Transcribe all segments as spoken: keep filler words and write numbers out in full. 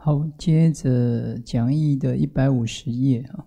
好，接着讲义的一百五十页啊。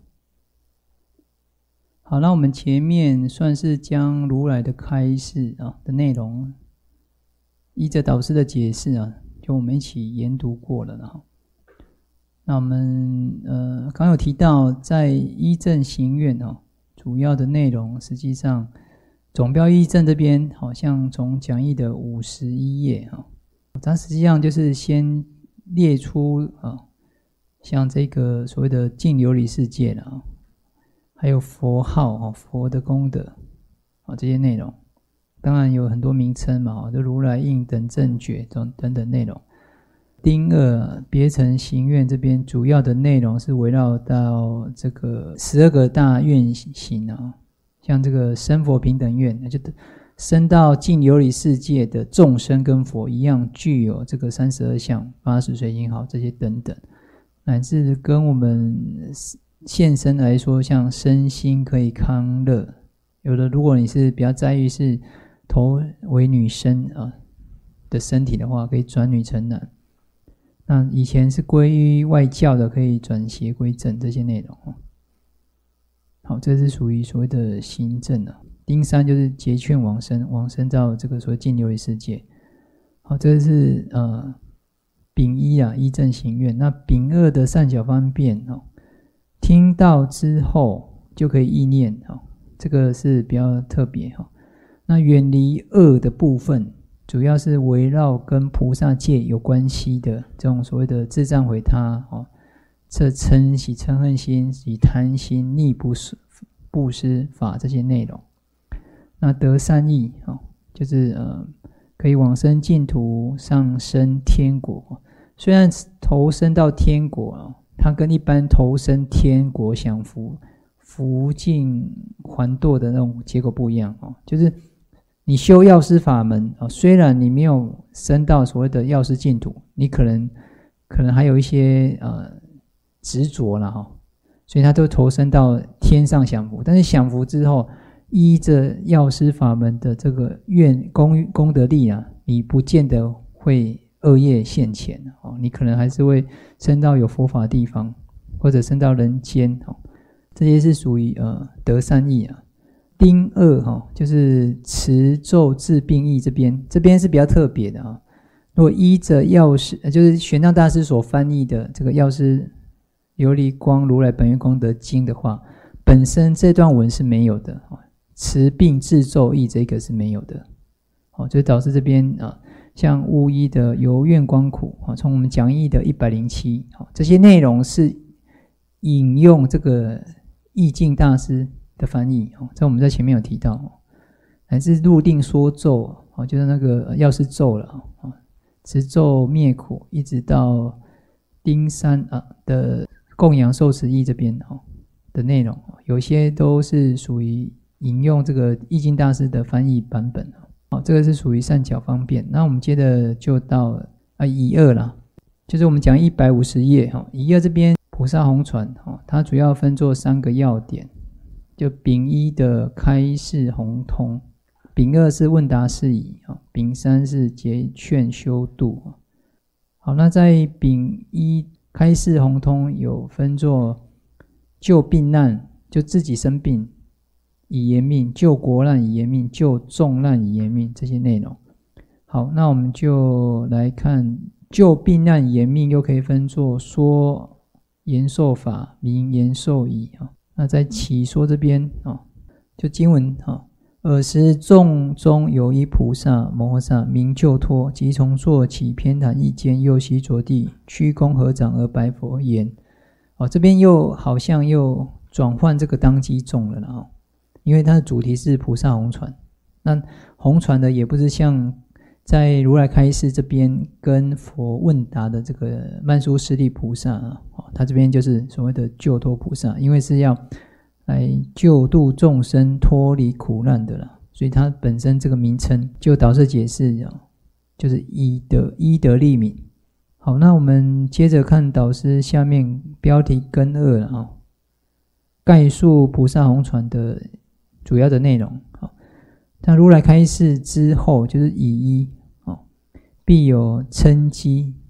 好，那我们前面算是将如来的开示啊的内容，依着导师的解释啊，就我们一起研读过了了。那我们呃刚有提到，在依正行愿哦，主要的内容实际上总标依正这边好像从讲义的五十一页啊，它实际上就是先列出啊，像这个所谓的净琉璃世界了啊，还有佛号啊，佛的功德啊，这些内容，当然有很多名称嘛，就如来应等正觉等等等内容。丁二别成行愿这边主要的内容是围绕到这个十二个大愿行啊，像这个生佛平等愿，就生到净琉璃世界的众生跟佛一样，具有这个三十二相、八十随行好这些等等，乃至跟我们现身来说，像身心可以康乐。有的如果你是比较在意是投为女生啊的身体的话，可以转女成男。那以前是归于外教的，可以转邪归正这些内容。好，这是属于所谓的行正啊。丁三就是结劝往生，往生到这个所谓净琉璃世界。好，这是呃丙一啊，依正行愿。那丙二的善巧方便哦，听到之后就可以意念哦，这个是比较特别哈。那远离恶的部分，主要是围绕跟菩萨戒有关系的这种所谓的自障毁他哦，这嗔喜嗔恨心、喜贪心、逆不布施法这些内容。那得善意哦，就是呃可以往生净土，上升天国。虽然投生到天国哦，它跟一般投生天国享福、福尽还堕的那种结果不一样哦，就是你修药师法门哦，虽然你没有升到所谓的药师净土，你可能可能还有一些呃执着了哈、哦，所以他都投身到天上享福，但是享福之后，依着药师法门的这个愿功功德力啊，你不见得会恶业现前哦，你可能还是会升到有佛法的地方，或者升到人间哦，这些是属于呃得善意啊。丁二哈、哦，就是持咒治病义这边，这边是比较特别的啊。如果依着药师，就是玄奘大师所翻译的这个药师琉璃光如来本愿功德经的话，本身这段文是没有的啊。持病治咒义这个是没有的，哦，就导致这边啊，像巫医的由愿光苦啊，从我们讲义的一百零七，这些内容是引用这个义净大师的翻译哦，这我们在前面有提到哦，乃至入定说咒哦，就是那个药师咒了啊，持咒灭苦，一直到丁三啊的供养受持义这边哦的内容，有些都是属于引用这个义净大师的翻译版本。好，这个是属于善巧方便。那我们接着就到啊乙二啦，就是我们讲一百五十页哈，乙二这边菩萨红传哈，它主要分作三个要点，就丙一的开示宏通，丙二是问答释疑啊，丙三是结劝修度。好，那在丙一开示宏通有分作救病难，就自己生病以延命，救国难以延命，救众难以延命这些内容。好，那我们就来看救病难以延命，又可以分作说延寿法、名延寿仪啊。那在起说这边啊，就经文啊，尔时众中有一菩萨摩诃萨名救脱，即从坐起偏袒一间，右膝着地，屈躬合掌而白佛言：哦，这边又好像又转换这个当机众了啊。因为它的主题是菩萨红传，那红传的也不是像在如来开示这边跟佛问答的这个曼殊师利菩萨啊，他这边就是所谓的救脱菩萨，因为是要来救度众生脱离苦难的啦，所以它本身这个名称就导致解释就是依德依德利悯。好，那我们接着看导师下面标题根二了啊，概述菩萨红传的主要的内容。那如来开示之后，就是以一必有嗔机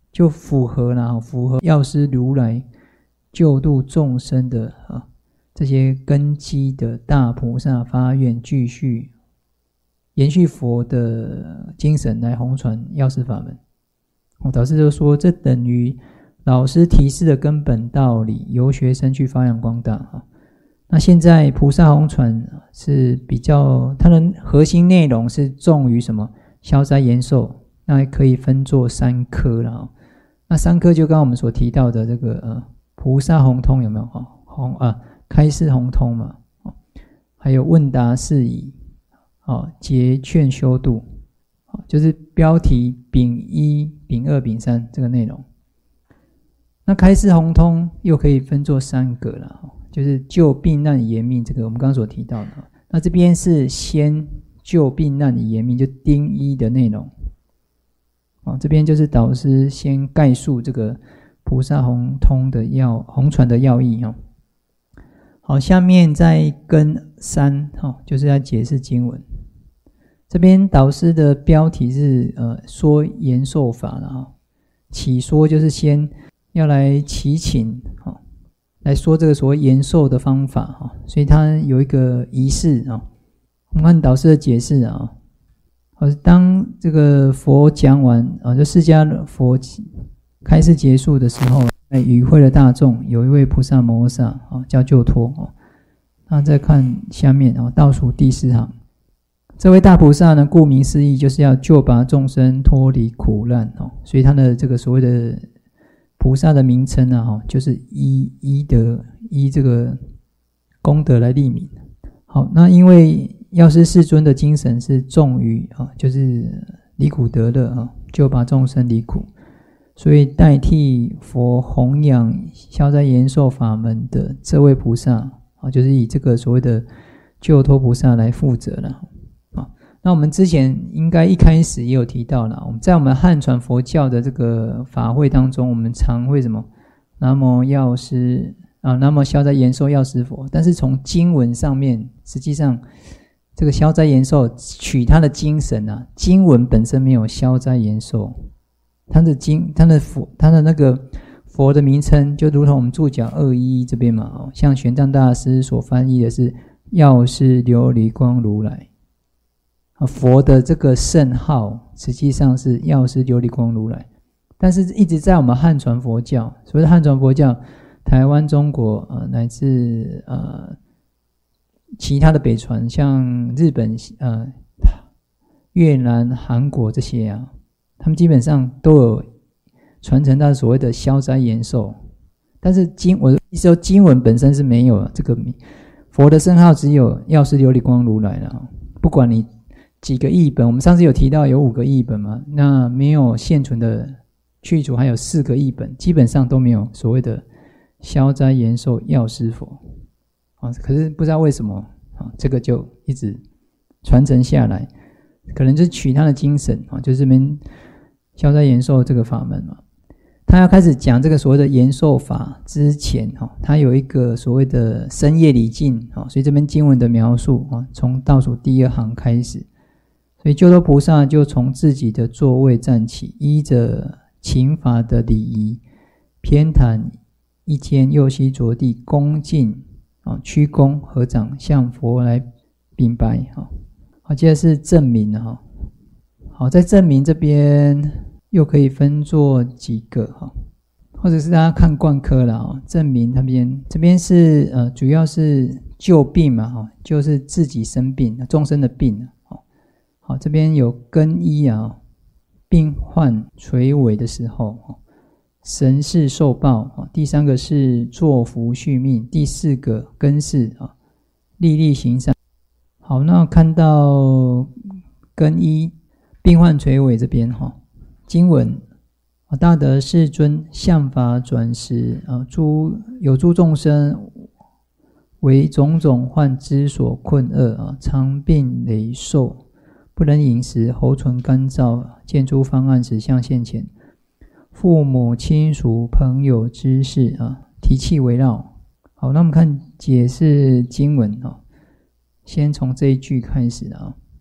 就符合啦，符合药师如来救度众生的啊这些根基的大菩萨发愿，继续延续佛的精神来弘传药师法门。哦，导师就说，这等于老师提示的根本道理，由学生去发扬光大啊。那现在菩萨弘传是比较，它的核心内容是重于什么？消灾延寿，那可以分作三科啦。那三科就刚刚我们所提到的这个呃菩萨弘通有没有？哦，弘啊开示弘通嘛，哦，还有问答释疑，哦结劝修度，哦就是标题丙一、丙二、丙三这个内容。那开示弘通又可以分作三个啦，就是救病难延命，这个我们刚刚所提到的。那这边是先救病难延命，就丁一的内容。哦，这边就是导师先概述这个菩萨弘通的要弘传的要义哦。好，下面再跟三哦，就是要解释经文。这边导师的标题是呃说延寿法了哈，起说就是先要来祈请哈，来说这个所谓延寿的方法哈，所以它有一个仪式啊。我们看导师的解释啊。当这个佛讲完啊，就释迦佛开示结束的时候，在与会的大众有一位菩萨摩诃萨啊，叫救脱哦。那再看下面啊，倒数第四行，这位大菩萨呢，顾名思义就是要救拔众生脱离苦难哦，所以他的这个所谓的菩萨的名称啊，就是依依德依这个功德来立名。好，那因为药师世尊的精神是重于啊，就是离苦得乐啊，救拔众生离苦，所以代替佛弘扬消灾延寿法门的这位菩萨啊，就是以这个所谓的救脱菩萨来负责了啊。那我们之前应该一开始也有提到了，我们在我们汉传佛教的这个法会当中，我们常会什么？南无药师啊，南无消灾延寿药师佛。但是从经文上面，实际上这个消灾延寿取它的精神啊，经文本身没有消灾延寿，它的经，它的佛，它的那个佛的名称，就如同我们注脚二一一这边嘛，像玄奘大师所翻译的是药师琉璃光如来，佛的这个圣号实际上是药师琉璃光如来，但是一直在我们汉传佛教，所谓的汉传佛教，台湾、中国呃乃至呃。其他的北传，像日本、呃、越南、韩国这些啊，他们基本上都有传承到所谓的消灾延寿，但是经我的意思说，经文本身是没有这个佛的圣号，只有药师琉璃光如来了。不管你几个译本，我们上次有提到有五个译本嘛，那没有现存的去除，还有四个译本，基本上都没有所谓的消灾延寿药师佛。啊，可是不知道为什么啊，这个就一直传承下来，可能就是取他的精神啊，就是这边消灾延寿这个法门嘛。他要开始讲这个所谓的延寿法之前哈，他有一个所谓的深夜礼敬啊，所以这边经文的描述啊，从倒数第二行开始，所以救脱菩萨就从自己的座位站起，依着勤法的礼仪，偏袒一肩，右膝着地，恭敬。啊，屈躬合掌向佛来禀白哈。好，接着是正名哈。好，在正名这边又可以分作几个哈，或者是大家看贯科了啊。正名那边这边是呃，主要是救病嘛哈，就是自己生病，众生的病。好，好，这边有更衣啊，病患垂危的时候。神事受报，第三个是作福续命，第四个根事啊，立力行善。好，那看到更衣病患垂危这边哈，经文大德世尊向法转时啊，诸有诸众生为种种患之所困厄啊，常病羸瘦，不能饮食，喉唇干燥，见诸方案时相现前。父母亲属朋友知识啊，提气围绕。好，那我们看解释经文啊，先从这一句开始啊。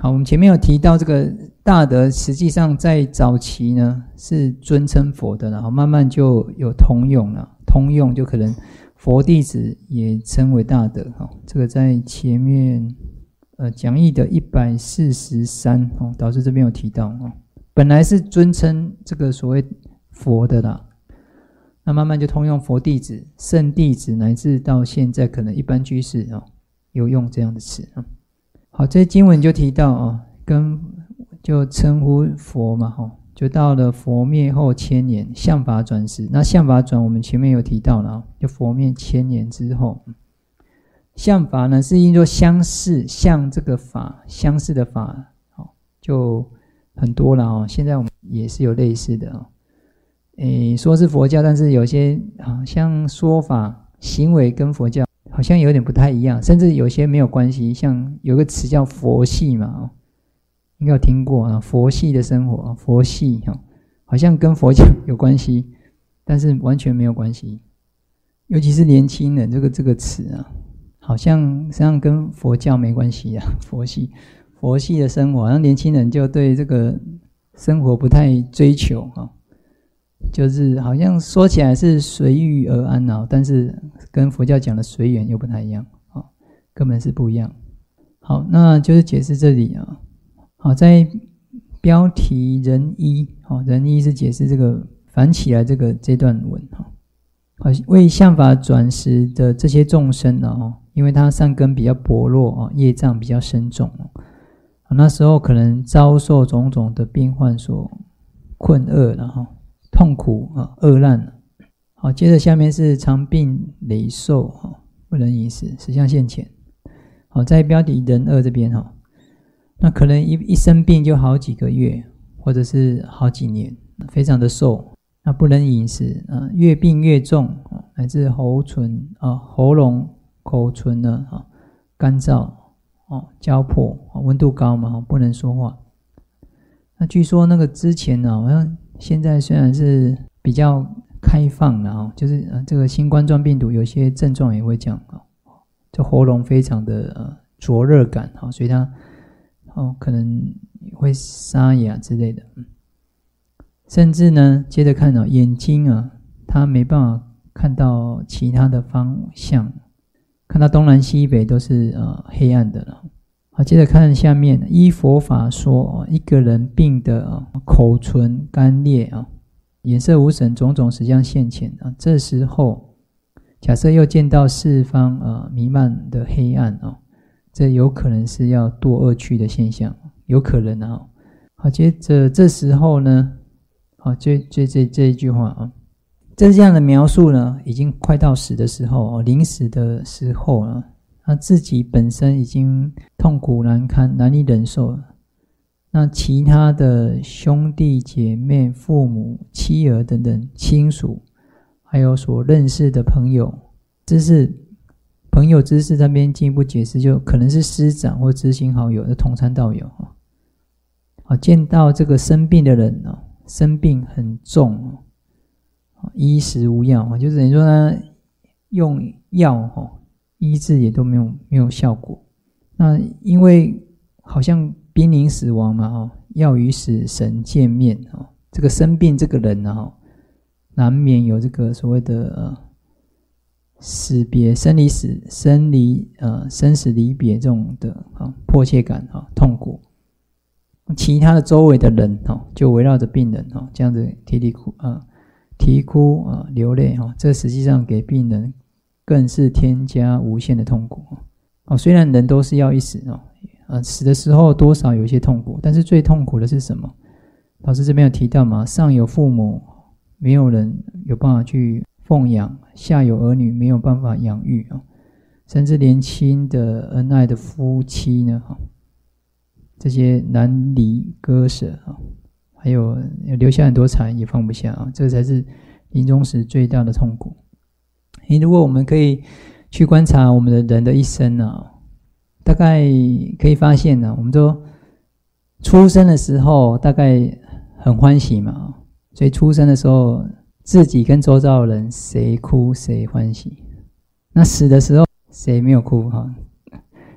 好，我们前面有提到这个大德，实际上在早期呢是尊称佛的，然后慢慢就有通用了，通用就可能佛弟子也称为大德。这个在前面呃讲义的一百四十三哦，导师这边有提到哦，本来是尊称这个所谓佛的啦，那慢慢就通用佛弟子、圣弟子，乃至到现在可能一般居士哦有用这样的词啊。好，这经文就提到哦，跟就称呼佛嘛，哦，就到了佛灭后千年，相法转时。那相法转我们前面有提到了，就佛灭千年之后，相法呢是因作相似，像这个法相似的法，哦，就很多了哦。现在我们也是有类似的哦，诶，说是佛教，但是有些好像说法行为跟佛教好像有点不太一样，甚至有些没有关系。像有个词叫佛系嘛，应该有听过啊，佛系的生活，佛系好像跟佛教有关系，但是完全没有关系。尤其是年轻人，这个这个词啊，好像实际上跟佛教没关系啊。佛系佛系的生活，好像年轻人就对这个生活不太追求啊。就是好像说起来是随遇而安啊，但是跟佛教讲的随缘又不太一样啊，根本是不一样。好，那就是解释这里啊。好，在标题人一，好，人一是解释这个反起来这个这段文哈。好，为相法转时的这些众生呢，哦，因为他善根比较薄弱啊，业障比较深重哦，那时候可能遭受种种的病患所困厄了哈。痛苦啊，恶难。好，接着下面是长病累寿哈，不能饮食，死相现前。好，在标题人二这边哈，那可能一一生病就好几个月，或者是好几年，非常的瘦，那不能饮食啊，越病越重，乃至喉唇啊、喉咙、口唇呢啊干燥哦、焦破，温度高嘛，不能说话。那据说那个之前呢，好像现在虽然是比较开放了哦，就是呃这个新冠状病毒有些症状也会这样哦，就喉咙非常的呃灼热感哈，所以它哦可能会沙哑之类的，甚至呢接着看哦眼睛啊，它没办法看到其他的方向，看到东南西北都是呃黑暗的了。好，接着看下面，依佛法说，一个人病的口唇干裂啊，眼色无神，种种实相现前啊。这时候，假设又见到四方啊弥漫的黑暗啊，这有可能是要堕恶趣的现象，有可能啊。好，接着这时候呢，好，这这这这一句话啊，这样的描述呢，已经快到死的时候，临死的时候啊。他自己本身已经痛苦难堪，难以忍受了。那其他的兄弟姐妹、父母、妻儿等等亲属，还有所认识的朋友、知识朋友、知识这边进一步解释，就可能是师长或知心好友的同参道友啊。见到这个生病的人哦，生病很重哦，医食无药，就等于说他用药哦。医治也都没有没有效果，那因为好像濒临死亡嘛，哦，要与死神见面哦，这个生病这个人呢，哦，难免有这个所谓的呃死别、生离死、生离呃生死离别这种的啊、哦、迫切感啊、哦、痛苦，其他的周围的人哦就围绕着病人哦，这样子啼啼哭啊、呃、啼哭啊、呃、流泪哈、哦，这实际上给病人。更是添加无限的痛苦哦。虽然人都是要一死哦，呃，死的时候多少有一些痛苦，但是最痛苦的是什么？老师这边有提到嘛，上有父母，没有人有办法去奉养；下有儿女，没有办法养育哦，甚至年轻的恩爱的夫妻呢，这些难离割舍啊，还有留下很多财也放不下啊，这才是临终时最大的痛苦。如果我们可以去观察我们的人的一生啊，大概可以发现呢，我们都出生的时候大概很欢喜嘛，所以出生的时候自己跟周遭的人谁哭谁欢喜，那死的时候谁没有哭哈？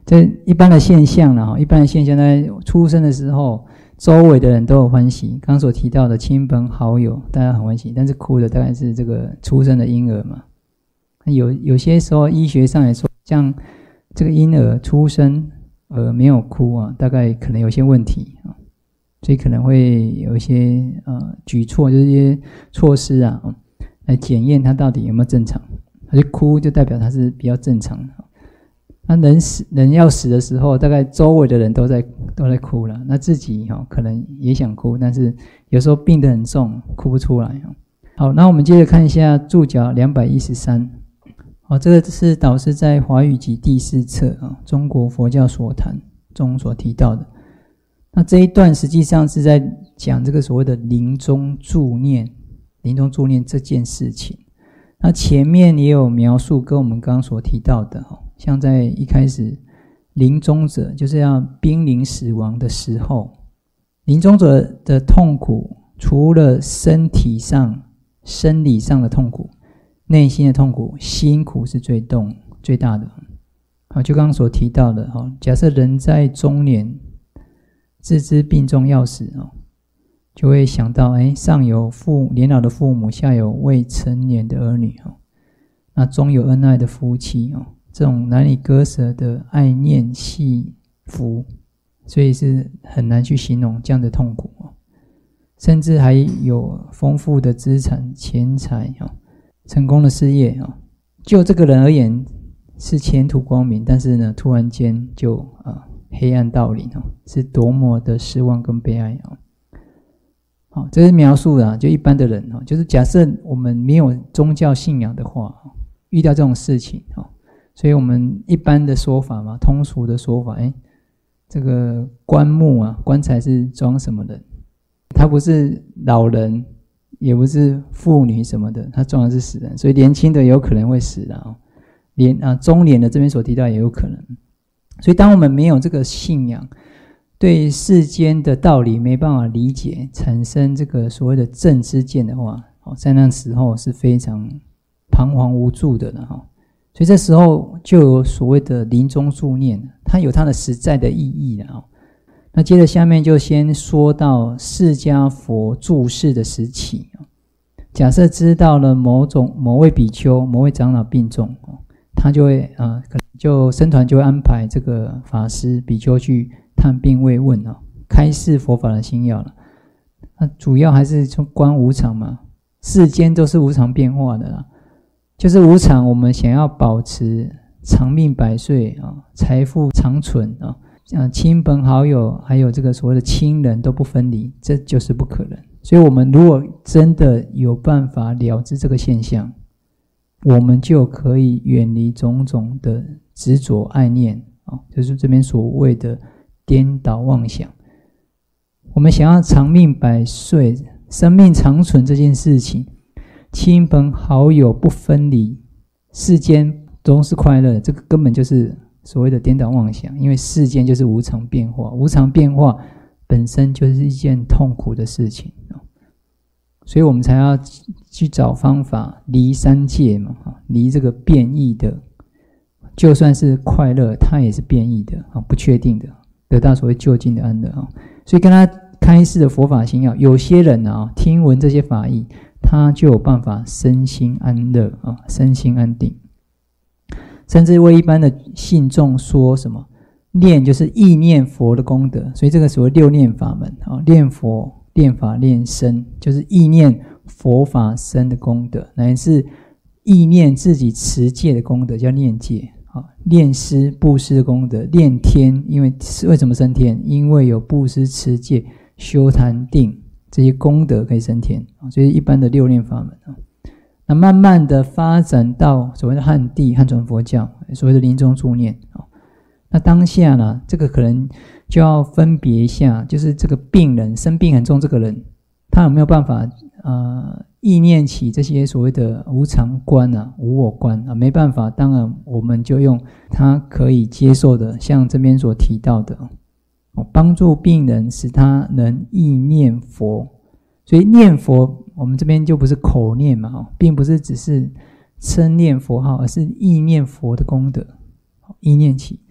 这一般的现象啦，一般的现象在出生的时候，周围的人都有欢喜，刚刚所提到的亲朋好友大家很欢喜，但是哭的大概是这个出生的婴儿嘛。有有些时候医学上来说，像这个婴儿出生而没有哭啊，大概可能有些问题啊，所以可能会有一些呃举措，就是一些措施啊，来检验他到底有没有正常。他就哭就代表他是比较正常的。那人死人要死的时候，大概周围的人都在都在哭了，那自己哈、哦、可能也想哭，但是有时候病得很重，哭不出来。好，那我们接着看一下注脚两百一十三。好，这个是导师在《华语集》第四册啊，《中国佛教所谈》中所提到的。那这一段实际上是在讲这个所谓的临终助念，临终助念这件事情。那前面也有描述，跟我们刚刚所提到的，像在一开始，临终者就是要濒临死亡的时候，临终者的痛苦，除了身体上、生理上的痛苦，内心的痛苦，辛苦是最重、最大的。好，就刚刚所提到的，假设人在中年，自知病重要死，就会想到，哎，上有父年老的父母，下有未成年的儿女，那中有恩爱的夫妻，这种难以割舍的爱念系福，所以是很难去形容这样的痛苦。甚至还有丰富的资产、钱财，成功的事业，就这个人而言是前途光明，但是呢，突然间就啊黑暗到临，是多么的失望跟悲哀。好，这是描述的，就一般的人，就是假设我们没有宗教信仰的话，遇到这种事情，所以我们一般的说法嘛，通俗的说法，哎，这个棺木啊，棺材是装什么人？他不是老人，也不是妇女什么的，他装的是死人，所以年轻的有可能会死的，连啊中年的这边所提到也有可能。所以当我们没有这个信仰，对世间的道理没办法理解，产生这个所谓的正知见的话，在那时候是非常彷徨无助的了。所以这时候就有所谓的临终助念，它有它的实在的意义了。那接着下面就先说到释迦佛住世的时期，假设知道了某种某位比丘、某位长老病重，他就会啊，可能就僧团就会安排这个法师比丘去探病慰问，开示佛法的心要了。那主要还是从观无常嘛，世间都是无常变化的啦，就是无常，我们想要保持长命百岁啊，财富长存啊，像亲朋好友还有这个所谓的亲人都不分离，这就是不可能。所以我们如果真的有办法了知这个现象，我们就可以远离种种的执着爱念，就是这边所谓的颠倒妄想。我们想要长命百岁、生命长存这件事情，亲朋好友不分离，世间都是快乐，这个根本就是所谓的颠倒妄想。因为世间就是无常变化，无常变化本身就是一件痛苦的事情，所以我们才要去找方法离三界嘛，离这个变异的，就算是快乐它也是变异的，不确定的，得到所谓究竟的安乐。所以跟他开示的佛法心要，有些人啊听闻这些法义，他就有办法身心安乐啊，身心安定。甚至为一般的信众说什么念就是意念佛的功德，所以这个所谓六念法门啊，念佛、念法、念身，就是意念佛法身的功德，乃是意念自己持戒的功德，叫念戒啊。念施布施的功德，念天，因为为什么升天？因为有布施、持戒、修禅定这些功德可以升天，所以一般的六念法门啊。那慢慢的发展到所谓的汉地汉传佛教，所谓的临终助念。那当下呢，这个可能就要分别一下，就是这个病人生病很重，这个人他有没有办法呃意念起这些所谓的无常观啊、无我观啊？没办法，当然我们就用他可以接受的，像这边所提到的，帮助病人使他能意念佛。所以念佛我们这边就不是口念嘛，并不是只是称念佛号，而是意念佛的功德，意念起。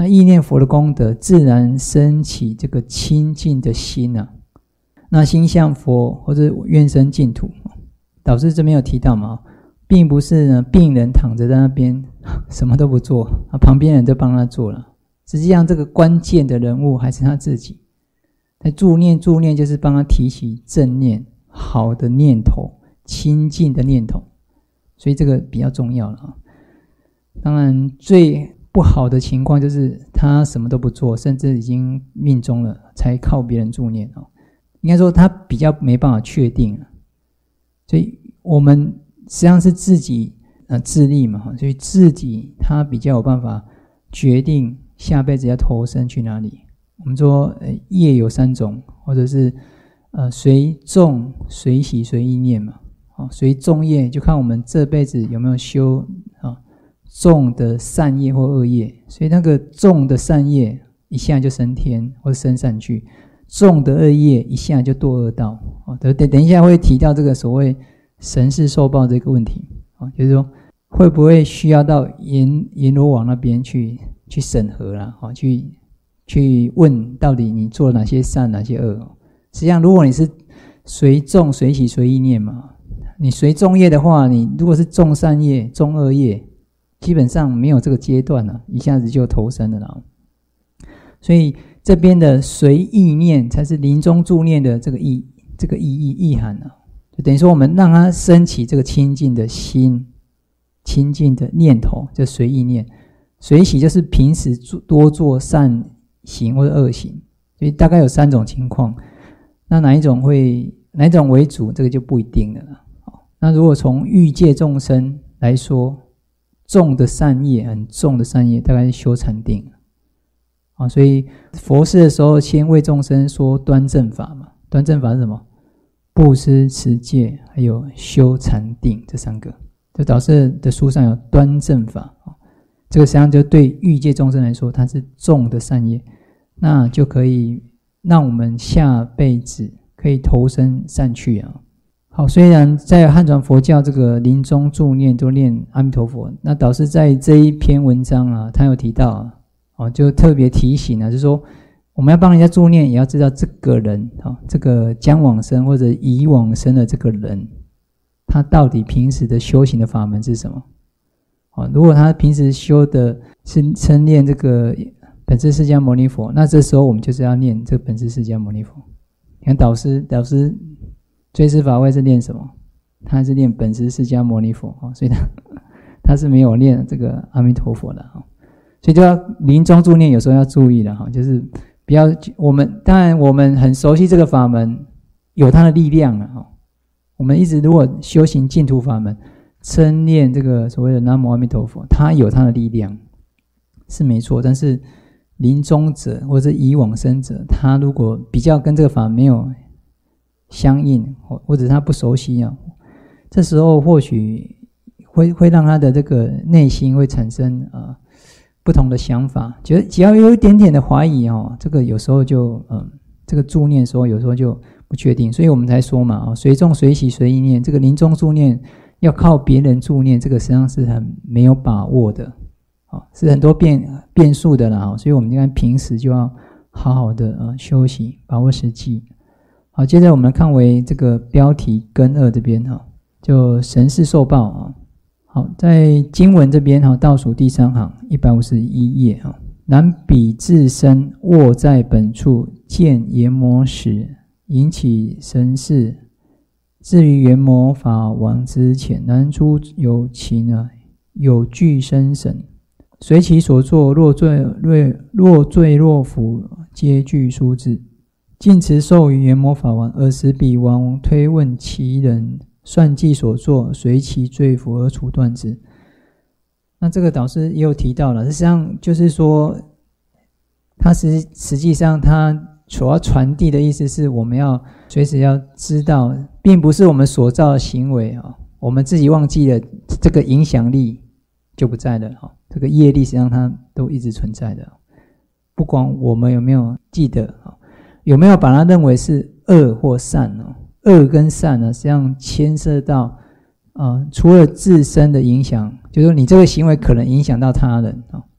那意念佛的功德，自然升起这个清净的心啊。那心向佛或者愿生净土，导师这边有提到嘛，并不是呢病人躺着在那边什么都不做，旁边人都帮他做了。实际上这个关键的人物还是他自己。在助念，助念就是帮他提起正念、好的念头、清净的念头，所以这个比较重要了啊。当然最不好的情况就是他什么都不做，甚至已经命中了才靠别人助念哦。应该说他比较没办法确定了，所以我们实际上是自己呃自立嘛，所以自己他比较有办法决定下辈子要投生去哪里。我们说呃业有三种，或者是呃随众随喜随意念嘛，哦随众业就看我们这辈子有没有修啊众的善业或恶业，所以那个众的善业一下就升天或者升上去。重的恶业一下就堕恶道，等等一下会提到这个所谓神事受报这个问题，就是说会不会需要到阎阎罗王那边去去审核啦，去去问到底你做了哪些善哪些恶。实际上如果你是随众随喜随意念嘛，你随众业的话，你如果是众善业众恶业，基本上没有这个阶段了，一下子就投生了啦。所以这边的随意念才是临终助念的这个意这个意义意涵啊，就等于说我们让它升起这个清净的心、清净的念头，就随意念。随喜就是平时多做善行或者恶行，所以大概有三种情况。那哪一种会哪一种为主，这个就不一定了啦。那如果从欲界众生来说，重的善业很重的善业，大概是修禅定。啊，所以佛事的时候先为众生说端正法嘛。端正法是什么？布施、持戒还有修禅定这三个。这导师的书上有端正法，这个实际上就对欲界众生来说，它是重的善业，那就可以让我们下辈子可以投身善趣啊。好，虽然在汉传佛教这个临终助念都念阿弥陀佛，那导师在这一篇文章啊，他有提到啊。哦，就特别提醒啊，就是说我们要帮人家助念，也要知道这个人哦，这个将往生或者已往生的这个人，他到底平时的修行的法门是什么？哦，如果他平时修的是称念这个本师释迦牟尼佛，那这时候我们就是要念这个本师释迦牟尼佛。你看导师导师追思法会是念什么？他是念本师释迦牟尼佛哦，所以他他是没有念这个阿弥陀佛的哦。所以就要临终助念，有时候要注意了哈，就是不要我们当然我们很熟悉这个法门，有它的力量了哈。我们一直如果修行净土法门，称念这个所谓的南无阿弥陀佛，它有它的力量是没错。但是临终者或者已往生者，他如果比较跟这个法门没有相应，或者他不熟悉啊，这时候或许会会让他的这个内心会产生呃。不同的想法，觉得只要有一点点的怀疑哦，这个有时候就嗯，这个助念的时候有时候就不确定，所以我们才说嘛，哦，随众随喜随意念，这个临终助念要靠别人助念，这个实际上是很没有把握的，哦，是很多变变数的啦，所以我们应该平时就要好好的呃休息，把握时机。好，接着我们看为这个标题根二这边哈，就神事受报啊。好，在经文这边哈，倒数第三行一百五十一页哈，然彼自身卧在本处，见阎魔时，引起神事，至于阎魔法王之前，南出有其呢，有具身神，随其所作，若坠若若坠若浮，皆具书字，尽持授予阎魔法王，尔时彼王推问其人。算计所作，随其罪福而处断之。那这个导师也有提到了，实际上就是说，他实实际上他所要传递的意思是，我们要随时要知道，并不是我们所造的行为啊，我们自己忘记了这个影响力就不在了哈，这个业力实际上它都一直存在的，不管我们有没有记得，有没有把它认为是恶或善哦。恶跟善呢，实际上牵涉到呃，除了自身的影响，就是说你这个行为可能影响到他人，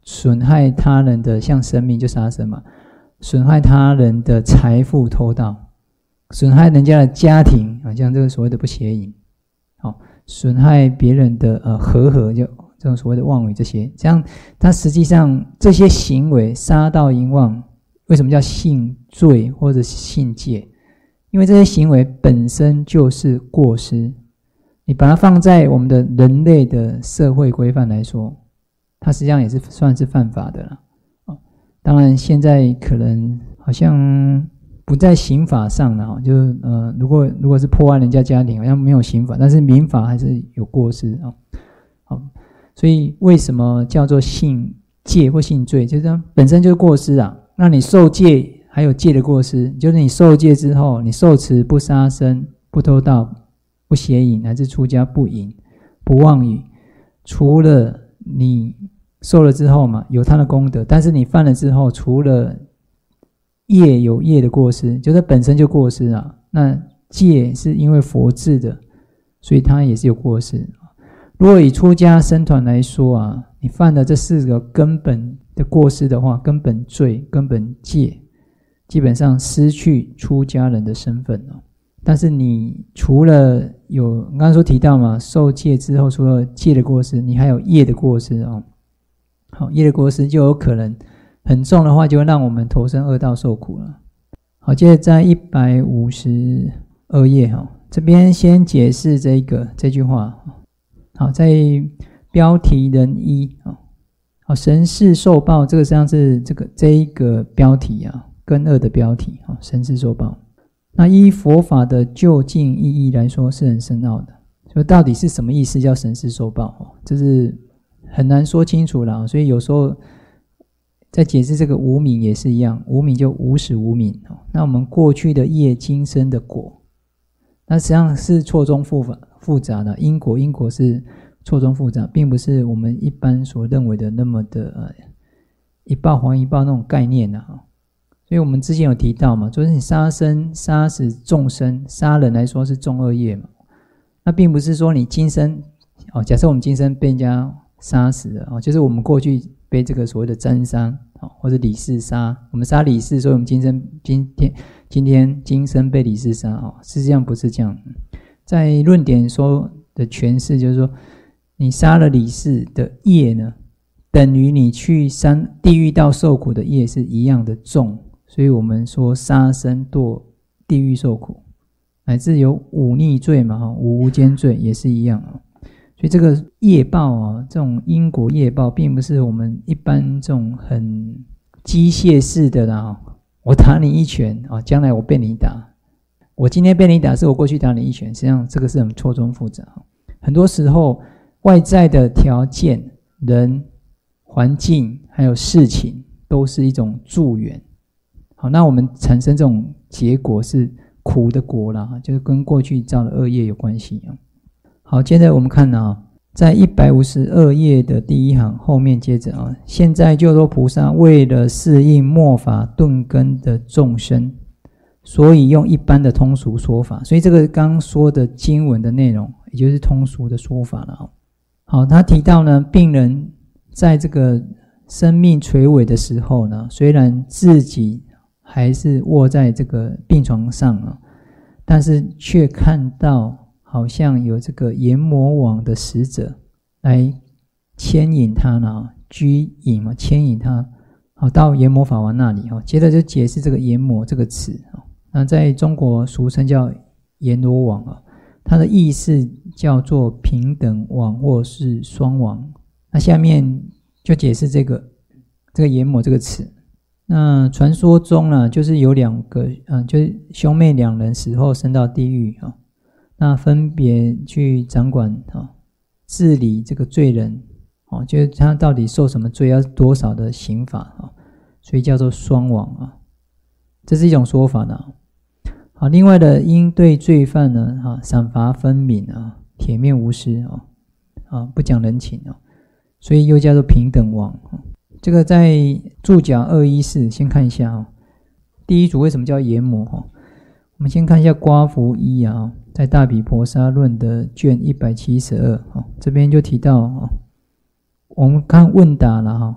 损害他人的像生命就杀生嘛，损害他人的财富偷盗，损害人家的家庭啊，像这个所谓的不邪淫，好，损害别人的呃和合，就这种所谓的妄语，这些这样，它实际上这些行为杀盗淫妄，为什么叫性罪或者性戒？因为这些行为本身就是过失，你把它放在我们的人类的社会规范来说，它实际上也是算是犯法的了。当然现在可能好像不在刑法上了，就是呃，如果如果是破坏人家家庭，好像没有刑法，但是民法还是有过失啊。好，所以为什么叫做性戒或性罪？就是它本身就是过失啊。那你受戒还有戒的过失，就是你受戒之后，你受持不杀生、不偷盗、不邪淫，乃至出家不淫、不妄语，除了你受了之后嘛，有他的功德，但是你犯了之后，除了业有业的过失，就是本身就过失啊。那戒是因为佛制的，所以它也是有过失。如果以出家僧团来说啊，你犯了这四个根本的过失的话，根本罪、根本戒，基本上失去出家人的身份了。但是你除了有刚刚说提到嘛，受戒之后，除了戒的过失，你还有业的过失哦。好，业的过失就有可能很重的话，就会让我们投身恶道受苦了。好，接着在一百五十二页哈，这边先解释这个这句话。好，在标题人一啊，好，神世受报，这个实际上是这个这一个标题啊，根二的标题啊，神世受报。那依佛法的究竟意义来说，是很深奥的。就到底是什么意思叫神世受报？这是很难说清楚了。所以有时候在解释这个无明也是一样，无明就无始无明。那我们过去的业今生的果，那实际上是错综复复杂的因果，因果是错综复杂，并不是我们一般所认为的那么的呃一报还一报那种概念啊。所以我们之前有提到嘛，就是你杀生杀死众生，杀人来说是重恶业嘛，那并不是说你今生哦，假设我们今生被人家杀死了哦，就是我们过去被这个所谓的沾伤哦，或者李氏杀，我们杀李氏，所以我们今生今天今天今生被李氏杀哦，实际上不是这样。在论点说的诠释就是说，你杀了李氏的业呢，等于你去三地狱道受苦的业是一样的重，所以我们说杀生堕地狱受苦，乃至有忤逆罪嘛，五无间罪也是一样啊。所以这个业报啊，这种因果业报，并不是我们一般这种很机械式的啦。我打你一拳啊，将来我被你打。我今天被你打，是我过去打你一拳，实际上这个是很错综复杂。很多时候外在的条件、人、环境还有事情，都是一种助缘。好，那我们产生这种结果是苦的果啦，就是跟过去造的恶业有关系啊。好，接着我们看啊，在一百五十二页的第一行后面接着啊，现在救度菩萨为了适应末法顿根的众生，所以用一般的通俗说法，所以这个刚刚说的经文的内容，也就是通俗的说法了。好，他提到呢，病人在这个生命垂危的时候呢，虽然自己还是卧在这个病床上啊，但是却看到好像有这个阎魔王的使者来牵引他呢，拘引嘛，牵引他好到阎魔法王那里。接着就解释这个阎魔这个词，那在中国俗称叫阎罗王啊，它的意思叫做平等王或是双王。那下面就解释这个这个阎魔这个词。那传说中呢，就是有两个嗯，就是兄妹两人死后升到地狱啊，那分别去掌管啊治理这个罪人哦，就是他到底受什么罪，要多少的刑罚啊，所以叫做双王啊，这是一种说法呢。好，另外的应对罪犯呢，哈，赏罚分明啊，铁面无私啊，啊，不讲人情啊，所以又叫做平等王。这个在注脚二一四，先看一下啊，第一组为什么叫阎魔哈？我们先看一下刮符一啊，在大毗婆沙论的卷一百七十二啊，这边就提到啊，我们看问答了哈，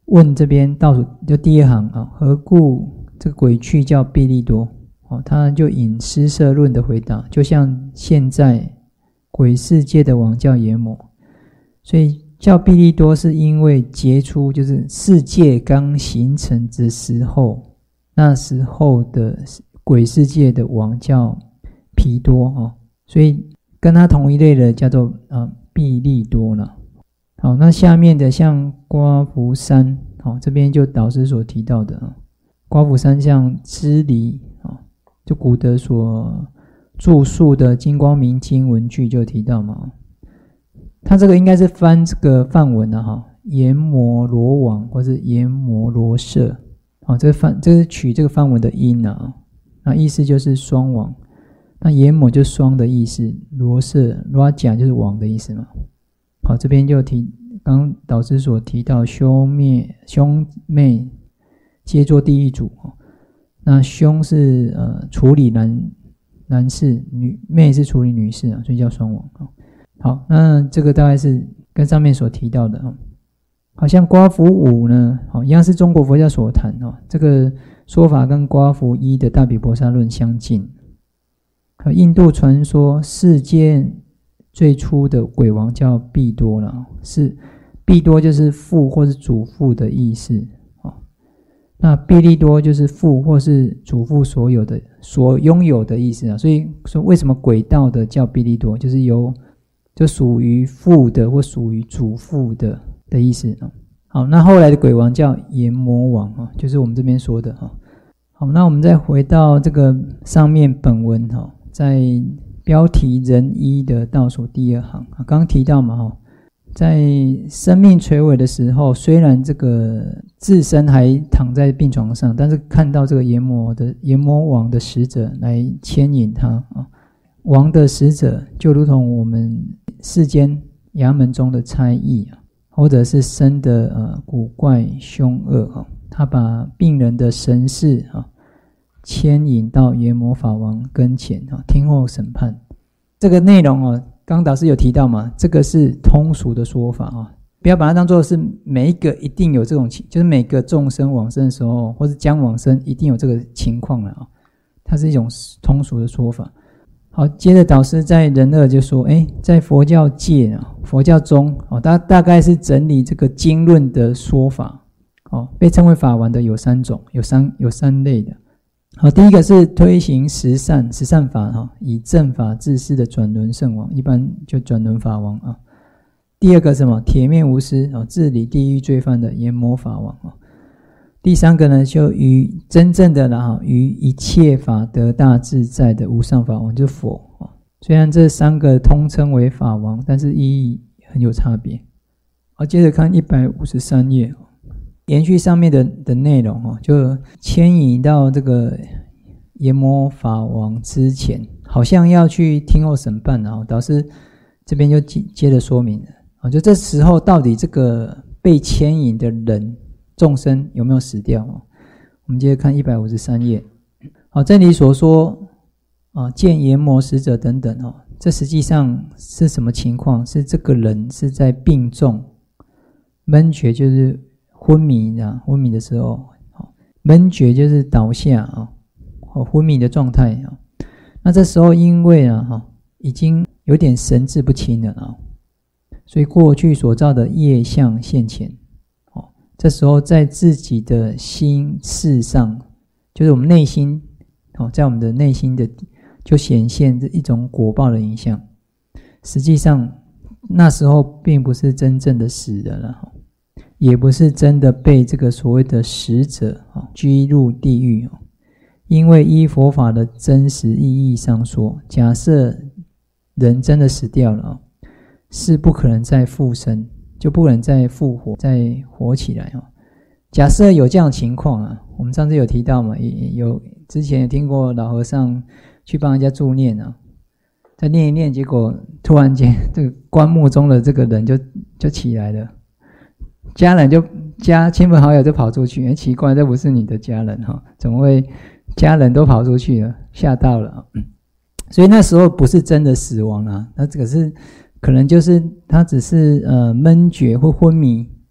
问这边倒数就第二行啊，何故这个鬼去叫毕利多？哦，他就引施舍论的回答，就像现在鬼世界的王叫阎魔，所以叫毕利多是因为结出就是世界刚形成的时候，那时候的鬼世界的王叫毗多哦，所以跟他同一类的叫做啊毕利多了。好，那下面的像刮福山，好，这边就导师所提到的啊，刮福山像支离啊，就古德所著述的金光明经文句就提到嘛，他这个应该是翻这个梵文的哈，阎摩罗王或是阎摩罗舍，好，这个梵这是取这个梵文的音啊，那意思就是双王，那阎摩就双的意思，罗舍罗甲就是王的意思嘛。好，这边就提刚刚导师所提到兄妹兄妹皆做地狱主，那兄是呃处理男男士，女妹是处理女士啊，所以叫双王。好，那这个大概是跟上面所提到的。好像刮福五呢，好，一样是中国佛教所谈哦，这个说法跟刮福一的大比婆沙论相近。和印度传说世界最初的鬼王叫毕多了，是毕多就是父或是祖父的意思，那毕利多就是父或是祖父所有的所拥有的意思啊，所以说为什么鬼道的叫毕利多，就是由就属于父的或属于祖父的的意思啊。好，那后来的鬼王叫阎魔王啊，就是我们这边说的啊。好，那我们再回到这个上面本文哈，在标题人一的倒数第二行，刚刚提到嘛哈，在生命垂危的时候，虽然这个自身还躺在病床上，但是看到这个阎魔的阎魔王的使者来牵引他啊，王的使者就如同我们世间衙门中的差役啊，或者是生的呃古怪凶恶啊，他把病人的神识啊牵引到阎魔法王跟前啊，听候审判。这个内容哦，刚刚导师有提到嘛，这个是通俗的说法啊，不要把它当作是每一个一定有这种情，就是每个众生往生的时候，或是将往生一定有这个情况了啊，它是一种通俗的说法。好，接着导师在人二就说，哎，在佛教界啊，佛教中哦，大大概是整理这个经论的说法哦，被称为法王的有三种，有三有三类的。好，第一个是推行十善十善法哈，以正法治世的转轮圣王，一般就转轮法王啊。第二个是什么？铁面无私啊，治理地狱罪犯的阎魔法王啊。第三个呢，就于真正的啦哈，于一切法得大自在的无上法王，就是佛啊。虽然这三个通称为法王，但是意义很有差别。好，接着看一百五十三页。延续上面的的内容哦，就牵引到这个阎魔法王之前，好像要去听候审判啊。导师这边就接着说明了啊，就这时候到底这个被牵引的人众生有没有死掉啊？我们接着看一百五十三页。好，这里所说啊，见阎魔使者等等哦，这实际上是什么情况？是这个人是在病重闷厥，就是昏迷啊，昏迷的时候，闷厥就是倒下啊，昏迷的状态啊。那这时候因为啊，哈，已经有点神志不清了啊，所以过去所造的业相现前，哦，这时候在自己的心事上，就是我们内心，哦，在我们的内心的就显现这一种果报的影响。实际上那时候并不是真正的死人了，也不是真的被这个所谓的死者拘入地狱，因为依佛法的真实意义上说，假设人真的死掉了，是不可能再复生，就不可能再复活再活起来。假设有这样的情况啊，我们上次有提到嘛，有之前也听过老和尚去帮人家助念啊，再念一念，结果突然间这个棺木中的这个人就就起来了，家人就家亲朋好友就跑出去，哎，奇怪，这不是你的家人哈，怎么会家人都跑出去了，吓到了。所以那时候不是真的死亡啊，那可是可能就是他只是呃闷厥或昏迷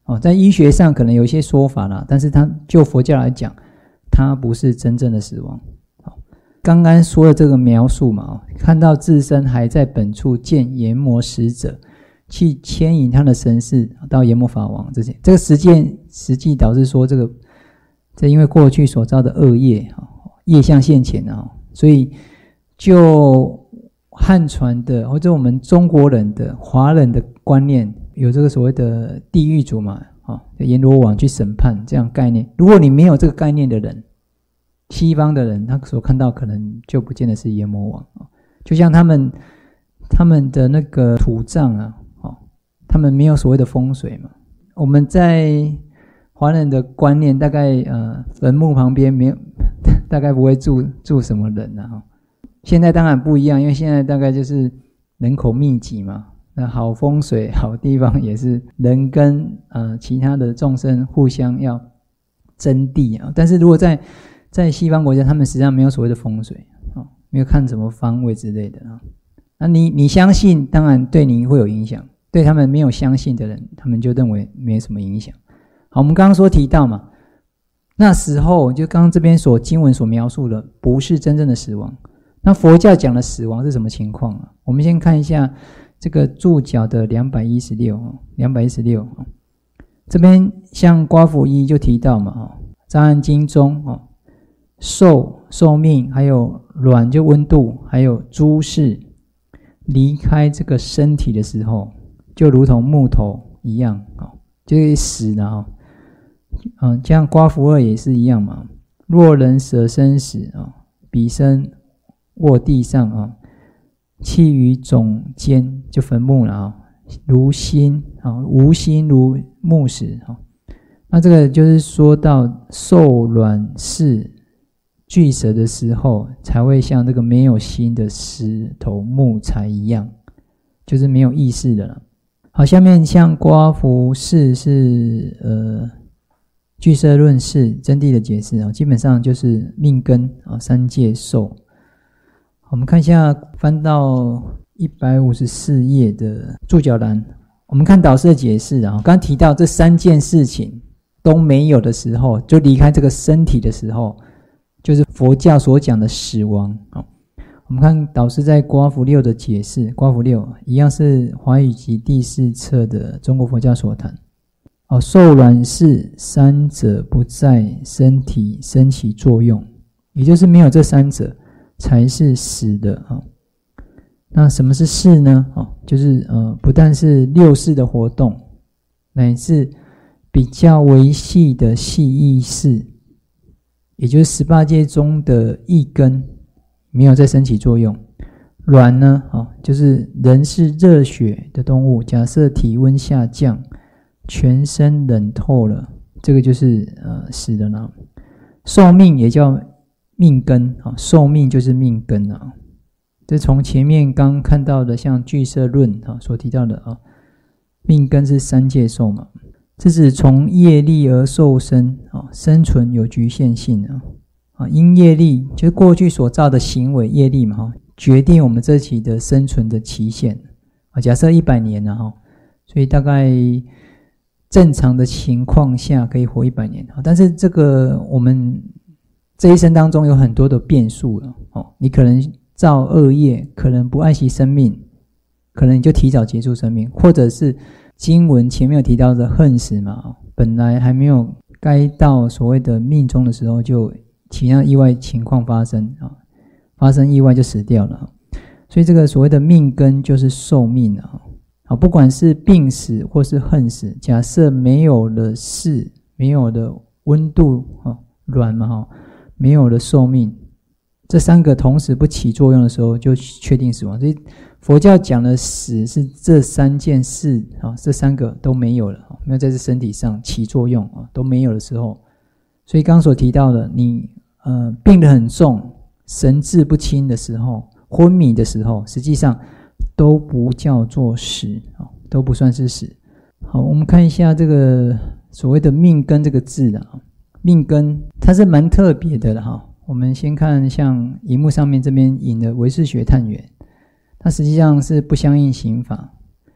哦，在医学上可能有一些说法啦，但是它就佛教来讲，它不是真正的死亡。刚刚说的这个描述嘛，看到自身还在本处见阎魔使者，去牵引他的神识到阎魔法王这些，这个实践实际导致说这个，这因为过去所造的恶业业相现前啊，所以就汉传的或者我们中国人的华人的观念。有这个所谓的地狱主嘛，啊，阎罗王去审判这样概念。如果你没有这个概念的人，西方的人他所看到可能就不见得是阎魔王啊。就像他们他们的那个土葬啊，哦，他们没有所谓的风水嘛。我们在华人的观念，大概呃坟墓旁边没有，大概不会住住什么人啊。现在当然不一样，因为现在大概就是人口密集嘛。那好风水好地方也是人跟呃其他的众生互相要争地啊，但是如果在在西方国家，他们实际上没有所谓的风水啊，没有看什么方位之类的啊。那你你相信，当然对你会有影响；对他们没有相信的人，他们就认为没什么影响。好，我们刚刚说提到嘛，那时候就刚刚这边所经文所描述的，不是真正的死亡。那佛教讲的死亡是什么情况啊？我们先看一下。这个注脚的两百一十六，两百一十六，这边像刮符一就提到嘛，杂含经中寿寿命，还有卵就温度，还有诸事离开这个身体的时候，就如同木头一样，就是死了。嗯，像刮符二也是一样嘛。若人舍生死啊，彼身卧地上啊。弃于冢间就坟墓了啊，如心啊，无心如木石啊。那这个就是说到受卵识俱舍的时候，才会像这个没有心的石头木材一样，就是没有意识的了。好，下面像刮符四是呃俱舍论释真谛的解释啊，基本上就是命根啊，三界受。我们看一下，翻到一百五十四页的注脚栏，我们看导师的解释啊。刚刚提到这三件事情都没有的时候，就离开这个身体的时候，就是佛教所讲的死亡啊。我们看导师在刮符六的解释，刮符六一样是华语集第四册的中国佛教所谈。哦，受卵识三者不在身体生起作用，也就是没有这三者。才是死的啊。那什么是识呢？啊，就是呃，不但是六识的活动，乃至比较微细的细意识，也就是十八界中的一根没有在升起作用。卵呢，啊，就是人是热血的动物，假设体温下降，全身冷透了，这个就是呃死的呢。寿命也叫命根啊，寿命就是命根啊。这从前面刚看到的，像俱舍论啊所提到的啊，命根是三界受嘛，这是从业力而受生啊，生存有局限性啊啊，因业力就是过去所造的行为业力嘛哈，决定我们这期的生存的期限啊。假设一百年了哈，所以大概正常的情况下可以活一百年啊，但是这个我们这一生当中有很多的变数了哦，你可能造恶业，可能不爱惜生命，可能你就提早结束生命，或者是经文前面有提到的恨死嘛，本来还没有该到所谓的命中的时候，就其他意外情况发生啊，发生意外就死掉了。所以这个所谓的命根就是寿命啊，啊，不管是病死或是恨死，假设没有了识，没有了温度啊，卵嘛哈。没有了寿命，这三个同时不起作用的时候，就确定死亡。所以佛教讲的死是这三件事啊，这三个都没有了，没有在这身体上起作用啊，都没有的时候。所以刚刚所提到的，你呃病得很重，神志不清的时候，昏迷的时候，实际上都不叫做死啊，都不算是死。好，我们看一下这个所谓的命根这个字啊。命根它是蛮特别的了哈。我们先看像荧幕上面这边引的唯识学探源，它实际上是不相应刑法。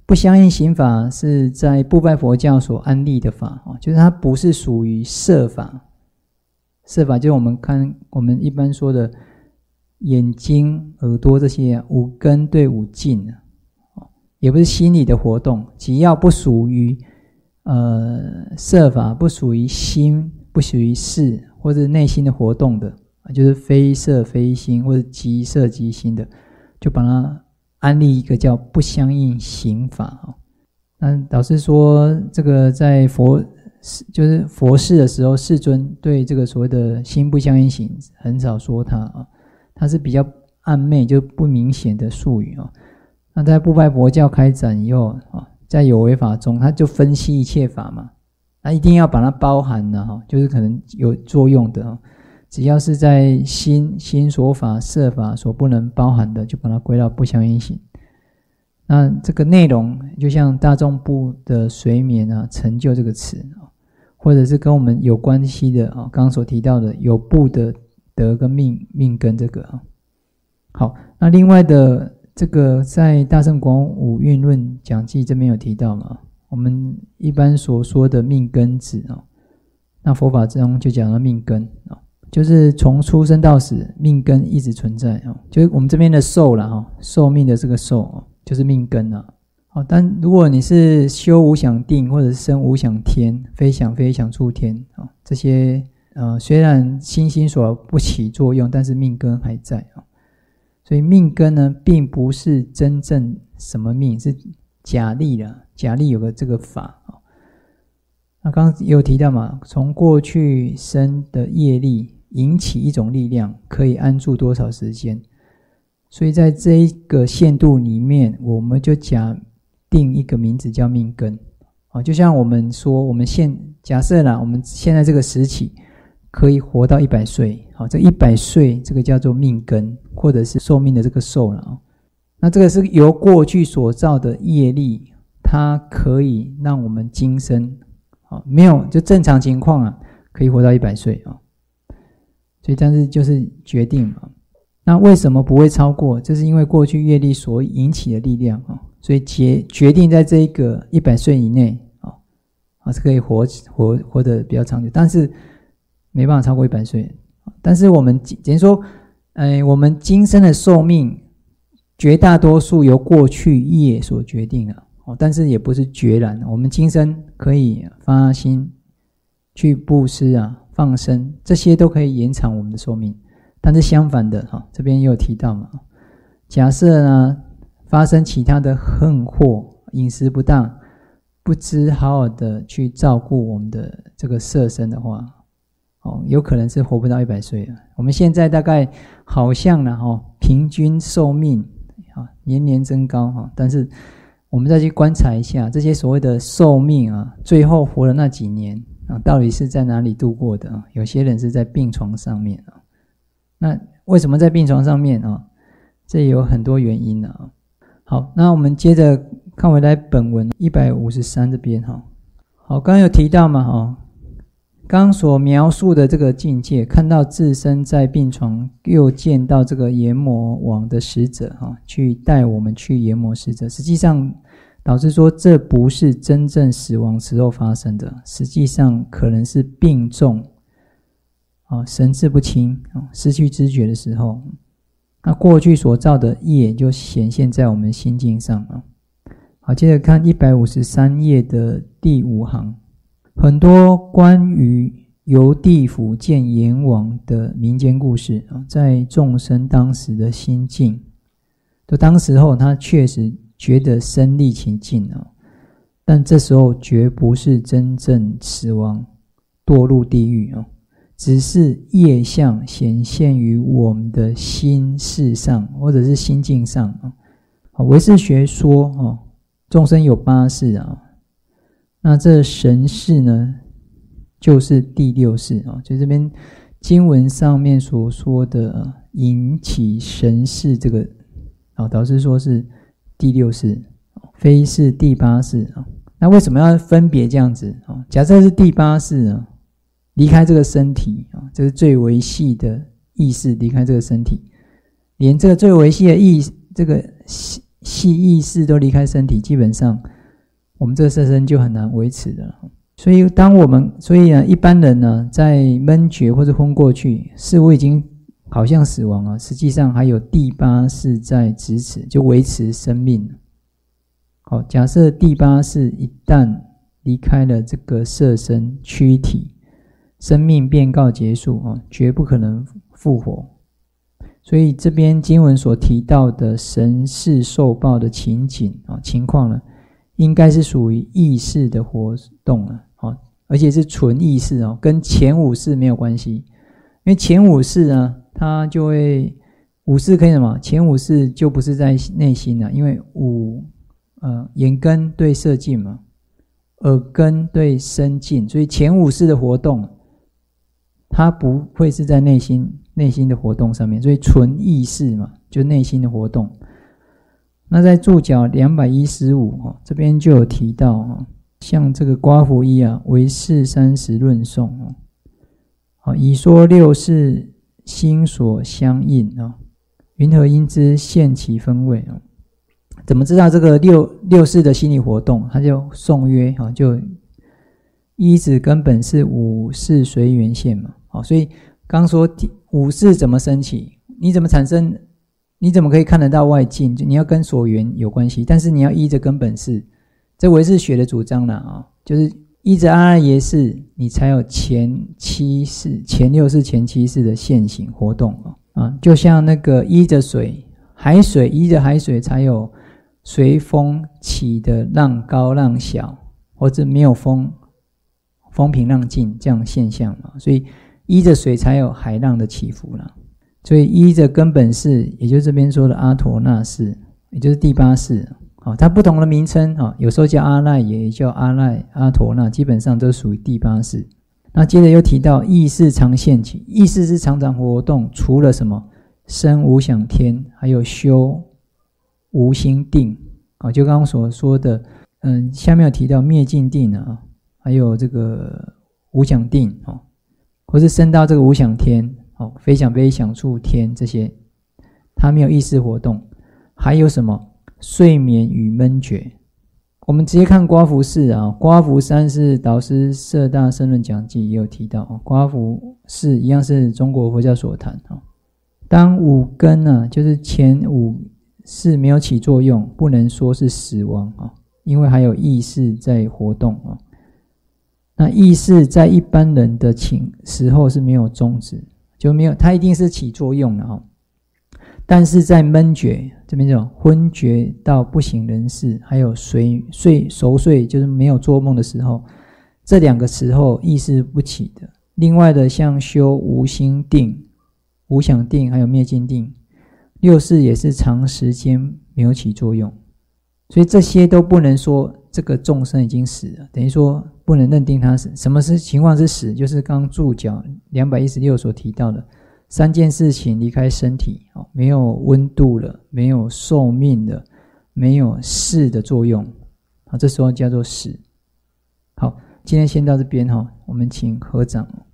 不相应行法是在部派佛教所安立的法，就是它不是属于摄法。摄法就是我们看我们一般说的眼睛、耳朵这些五根对五境，也不是心理的活动，只要不属于呃摄法，不属于心，不属于事或者内心的活动的，就是非色非心或者即色即心的，就把它安立一个叫不相应行法。那导师说这个在佛就是佛事的时候，世尊对这个所谓的心不相应行很少说它啊，它是比较暧昧就不明显的术语啊。那在部派佛教开展以后啊，在有为法中，它就分析一切法嘛，那一定要把它包含了哈，就是可能有作用的，只要是在心心所法、摄法所不能包含的，就把它归到不相应行。那这个内容就像大众部的随眠啊、成就这个词，或者是跟我们有关系的啊，刚刚所提到的有部的德跟命命根这个啊。好，那另外的这个在大乘广五蕴论讲记这边有提到嘛，我们一般所说的命根子啊，那佛法中就讲到命根啊，就是从出生到死，命根一直存在啊，就是我们这边的寿啦哈，寿命的这个寿啊，就是命根啊。好，但如果你是修无想定或者是生无想天、非想非想处天啊，这些呃虽然心心所不起作用，但是命根还在啊。所以命根呢，并不是真正什么命，是假力啦。假力有个这个法啊。那刚刚也有提到嘛，从过去生的业力引起一种力量，可以安住多少时间？所以在这一个限度里面，我们就假定一个名字叫命根啊。就像我们说，我们现假设啦，我们现在这个时期可以活到一百岁，好，这一百岁这个叫做命根，或者是寿命的这个寿了。那这个是由过去所造的业力，它可以让我们今生啊，没有就正常情况啊，可以活到一百岁啊。所以但是就是决定嘛。那为什么不会超过？这是因为过去业力所引起的力量啊，所以决决定在这一个一百岁以内啊，啊是可以活活活得比较长久，但是没办法超过一百岁。但是我们等于说，哎，我们今生的寿命绝大多数由过去业所决定了，哦，但是也不是决然。我们今生可以发心去布施啊、放生，这些都可以延长我们的寿命。但是相反的哈，这边也有提到嘛，假设呢发生其他的横祸，饮食不当，不知好好的去照顾我们的这个色身的话，哦，有可能是活不到一百岁了。我们现在大概好像呢，哈，平均寿命啊年年增高哈，但是我们再去观察一下这些所谓的寿命啊，最后活了那几年啊，到底是在哪里度过的啊？有些人是在病床上面啊。那为什么在病床上面啊？这有很多原因啊。好，那我们接着看回来本文一百五十三这边哈。好，刚刚有提到嘛哈，刚刚所描述的这个境界，看到自身在病床，又见到这个阎魔王的使者哈，去带我们去阎魔使者。实际上，导师说这不是真正死亡时候发生的，实际上可能是病重。哦，神志不清，哦，失去知觉的时候，那过去所造的业就显现在我们心境上啊。好，接着看一百五十三页的第五行，很多关于游地府见阎王的民间故事啊，在众生当时的心境，就当时候他确实觉得身历其境啊，但这时候绝不是真正死亡，堕入地狱啊。只是业相显现于我们的心事上，或者是心境上啊。唯识学说哦，众生有八世啊，那这神世呢，就是第六世啊。就这边经文上面所说的引起神世这个啊，导师说是第六世，非是第八世啊。那为什么要分别这样子啊？假设是第八世啊。离开这个身体啊，这是最微细的意识离开这个身体，连这个最微细的意这个细意识都离开身体，基本上我们这个色身就很难维持的。所以当我们所以呢，一般人呢在闷厥或者昏过去，似乎已经好像死亡了，实际上还有第八识在支持，就维持生命。好，假设第八识一旦离开了这个色身躯体，生命便告结束，绝不可能复活。所以这边经文所提到的神识受报的情景情况呢，应该是属于意识的活动了，而且是纯意识，跟前五识没有关系。因为前五识呢，它就会五识可以什么？前五识就不是在内心了，因为五呃眼根对色境嘛，耳根对身境，所以前五识的活动，它不会是在内心内心的活动上面，所以纯意识嘛，就内心的活动。那在注脚两百一十五、哦、这边就有提到、哦、像这个刮胡一啊，唯识三十论颂、哦哦、以说六识心所相应、哦、云何因之现其分位、哦、怎么知道这个六六识的心理活动？他就颂曰、哦、就一指根本是五识随缘现嘛、哦、所以刚说五识怎么升起，你怎么产生，你怎么可以看得到外境？你要跟所缘有关系，但是你要依着根本识，这唯识学的主张啦、哦、就是依着阿赖耶识，你才有前七识、前六识、前七识的现行活动啊。就像那个依着水，海水依着海水才有随风起的浪高浪小，或者没有风，风平浪静这样现象嘛。所以依着水才有海浪的起伏啦。所以依着根本识，也就是这边说的阿陀那识，也就是第八识，它不同的名称，有时候叫阿赖耶，也叫阿赖阿陀那，基本上都属于第八识。那接着又提到意识常现起，意识是常常活动，除了什么生无想天，还有修无心定，就刚刚所说的，嗯，下面有提到灭尽定啊，还有这个无想定，或是升到这个无想天，非想非想处天，这些它没有意识活动。还有什么睡眠与闷厥，我们直接看刮胡式啊，刮胡三是导师摄大申论讲记也有提到，刮胡式一样是中国佛教所谈。当五根啊，就是前五识没有起作用，不能说是死亡啊，因为还有意识在活动啊。那意识在一般人的情时候是没有终止，就没有，它一定是起作用的哈。但是在闷厥这边，这种昏厥到不省人事，还有睡睡熟睡，就是没有做梦的时候，这两个时候意识不起的。另外的像修无心定、无想定，还有灭尽定，六识也是长时间没有起作用，所以这些都不能说这个众生已经死了，等于说不能认定他死。什么是情况是死？就是刚刚注脚两百一十六所提到的三件事情离开身体，没有温度了，没有寿命了，没有识的作用，这时候叫做死。好，今天先到这边，我们请合掌。